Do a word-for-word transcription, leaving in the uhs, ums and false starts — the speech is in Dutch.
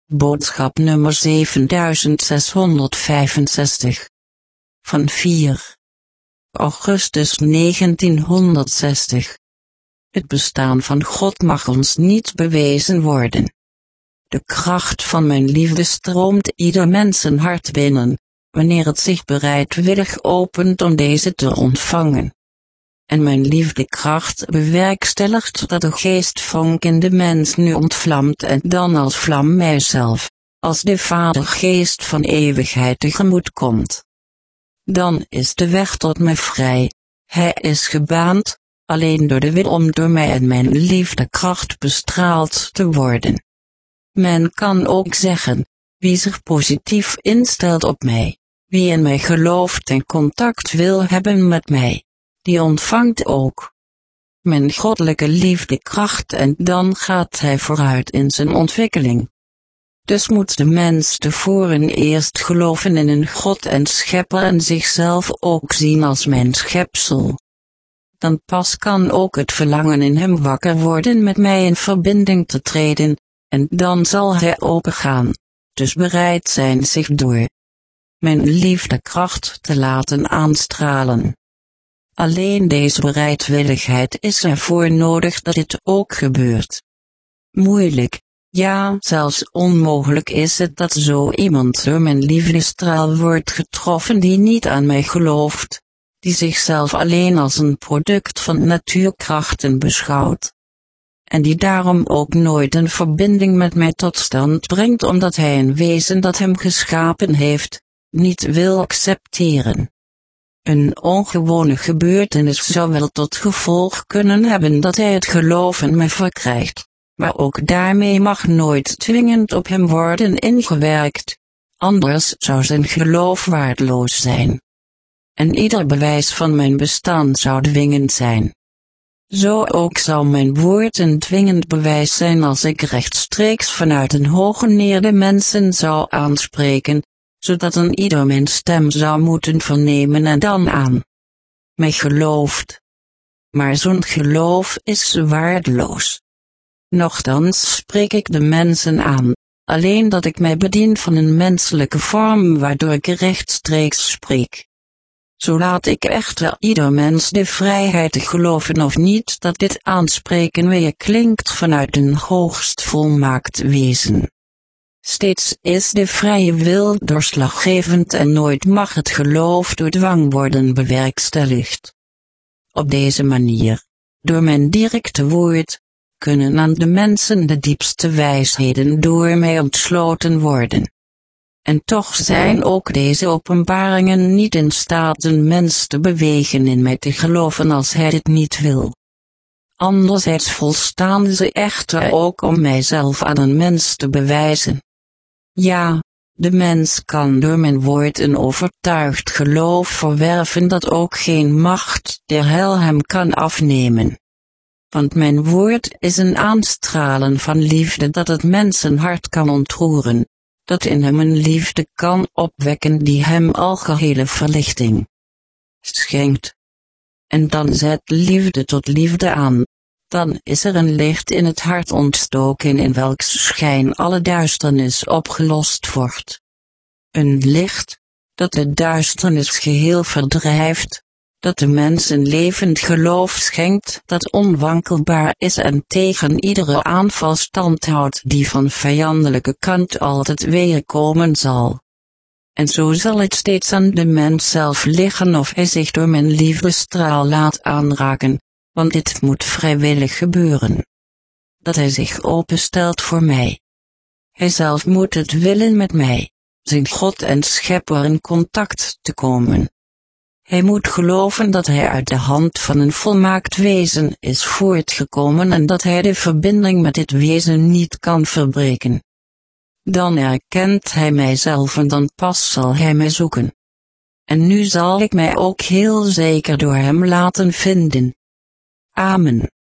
Boodschap nummer zevenzeshonderdvijfenzestig. Van vier augustus negentienhonderdzestig. Het bestaan van God mag ons niet bewezen worden. De kracht van mijn liefde stroomt ieder mensenhart binnen, wanneer het zich bereidwillig opent om deze te ontvangen. En mijn liefdekracht bewerkstelligt dat de geestvonk in de mens nu ontvlamt en dan als vlam mijzelf, als de Vadergeest van eeuwigheid tegemoet komt. Dan is de weg tot mij vrij, hij is gebaand, alleen door de wil om door mij en mijn liefdekracht bestraald te worden. Men kan ook zeggen, wie zich positief instelt op mij, wie in mij gelooft en contact wil hebben met mij, die ontvangt ook mijn goddelijke liefdekracht en dan gaat hij vooruit in zijn ontwikkeling. Dus moet de mens tevoren eerst geloven in een God en schepper en zichzelf ook zien als mijn schepsel. Dan pas kan ook het verlangen in hem wakker worden met mij in verbinding te treden, en dan zal hij opengaan, dus bereid zijn zich door mijn liefdekracht te laten aanstralen. Alleen deze bereidwilligheid is ervoor nodig dat dit ook gebeurt. Moeilijk, ja zelfs onmogelijk is het dat zo iemand door mijn liefdestraal wordt getroffen die niet aan mij gelooft, die zichzelf alleen als een product van natuurkrachten beschouwt. En die daarom ook nooit een verbinding met mij tot stand brengt omdat hij een wezen dat hem geschapen heeft, niet wil accepteren. Een ongewone gebeurtenis zou wel tot gevolg kunnen hebben dat hij het geloof in mij verkrijgt, maar ook daarmee mag nooit dwingend op hem worden ingewerkt, anders zou zijn geloof waardeloos zijn. En ieder bewijs van mijn bestaan zou dwingend zijn. Zo ook zou mijn woord een dwingend bewijs zijn als ik rechtstreeks vanuit een hoge neer de mensen zou aanspreken, zodat een ieder mijn stem zou moeten vernemen en dan aan mij gelooft. Maar zo'n geloof is waardeloos. Nochtans spreek ik de mensen aan, alleen dat ik mij bedien van een menselijke vorm waardoor ik rechtstreeks spreek. Zo laat ik echter ieder mens de vrijheid te geloven of niet dat dit aanspreken weer klinkt vanuit een hoogst volmaakt wezen. Steeds is de vrije wil doorslaggevend en nooit mag het geloof door dwang worden bewerkstelligd. Op deze manier, door mijn directe woord, kunnen aan de mensen de diepste wijsheden door mij ontsloten worden. En toch zijn ook deze openbaringen niet in staat een mens te bewegen in mij te geloven als hij dit niet wil. Anderzijds volstaan ze echter ook om mijzelf aan een mens te bewijzen. Ja, de mens kan door mijn woord een overtuigd geloof verwerven dat ook geen macht der hel hem kan afnemen. Want mijn woord is een aanstralen van liefde dat het mensenhart kan ontroeren, dat in hem een liefde kan opwekken die hem algehele verlichting schenkt. En dan zet liefde tot liefde aan, dan is er een licht in het hart ontstoken in welks schijn alle duisternis opgelost wordt. Een licht, dat de duisternis geheel verdrijft, dat de mens een levend geloof schenkt dat onwankelbaar is en tegen iedere aanval standhoudt die van vijandelijke kant altijd weerkomen zal. En zo zal het steeds aan de mens zelf liggen of hij zich door mijn liefdestraal laat aanraken, want dit moet vrijwillig gebeuren. Dat hij zich openstelt voor mij. Hij zelf moet het willen met mij, zijn God en Schepper in contact te komen. Hij moet geloven dat hij uit de hand van een volmaakt wezen is voortgekomen en dat hij de verbinding met dit wezen niet kan verbreken. Dan erkent hij mijzelf en dan pas zal hij mij zoeken. En nu zal ik mij ook heel zeker door hem laten vinden. Amen.